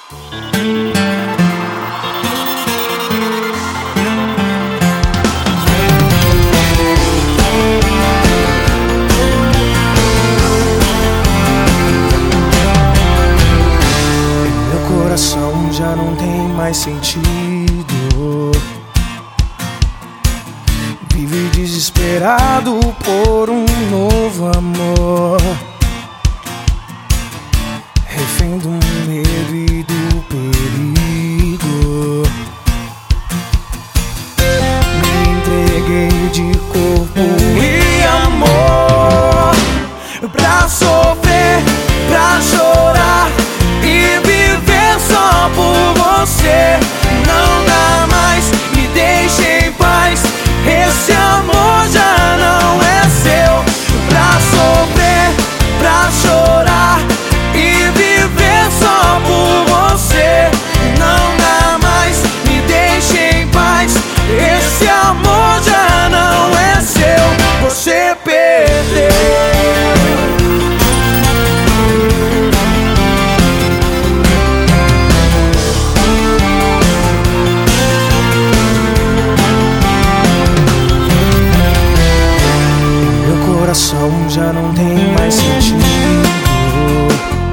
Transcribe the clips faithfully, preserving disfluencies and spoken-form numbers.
Meu coração já não tem mais sentido, vive desesperado por um novo amor, refém do medo e do perigo. Me entreguei de corpo e amor pra sofrer, pra chorar e viver só por você. Não dá mais, me deixe em paz, esse amor já não é seu. Pra sofrer, pra chorar e viver só por você. Não dá mais, me deixe em paz, esse amor já não é seu. Você perdeu. Coração já não tem mais sentido,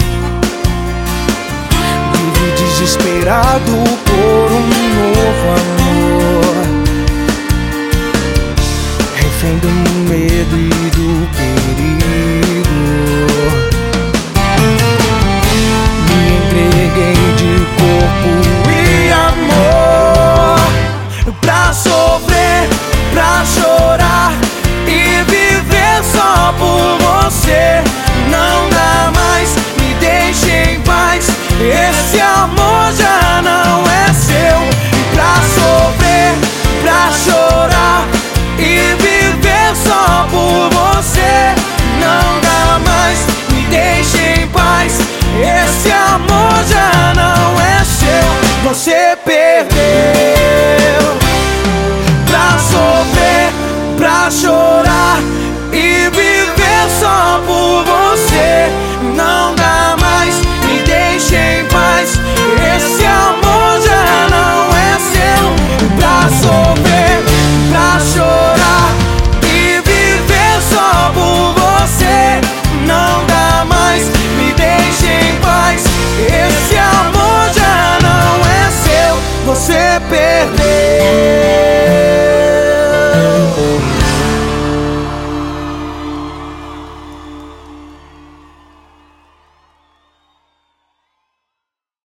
vive desesperado por um novo amor.